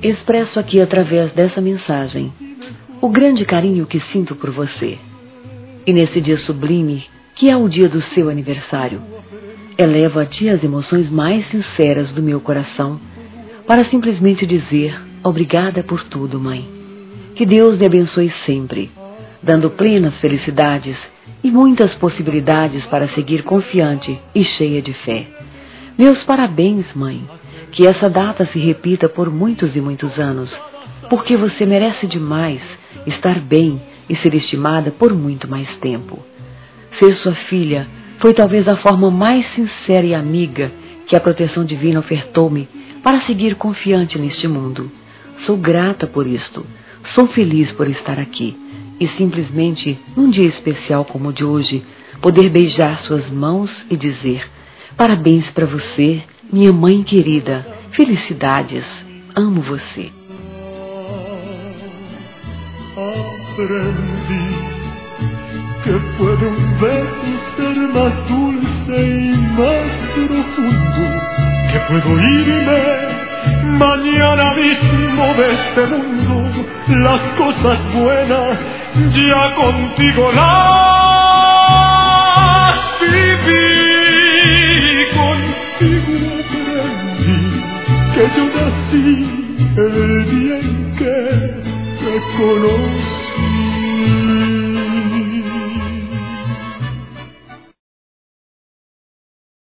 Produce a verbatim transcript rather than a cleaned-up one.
expresso aqui através dessa mensagem o grande carinho que sinto por você. E nesse dia sublime, que é o dia do seu aniversário, elevo a ti as emoções mais sinceras do meu coração para simplesmente dizer obrigada por tudo, mãe. Que Deus me abençoe sempre, dando plenas felicidades e muitas possibilidades para seguir confiante e cheia de fé. Meus parabéns, mãe. Que essa data se repita por muitos e muitos anos, porque você merece demais estar bem e ser estimada por muito mais tempo. Ser sua filha foi talvez a forma mais sincera e amiga que a proteção divina ofertou-me para seguir confiante neste mundo. Sou grata por isto. Sou feliz por estar aqui e simplesmente, num dia especial como o de hoje, poder beijar suas mãos e dizer parabéns para você, minha mãe querida. Felicidades. Amo você. Aprendí que puede un beso ser más dulce y más profundo, que puedo irme mañana mismo de este mundo. Las cosas buenas ya contigo las viví, contigo aprendí que yo nací el día en que te conocí.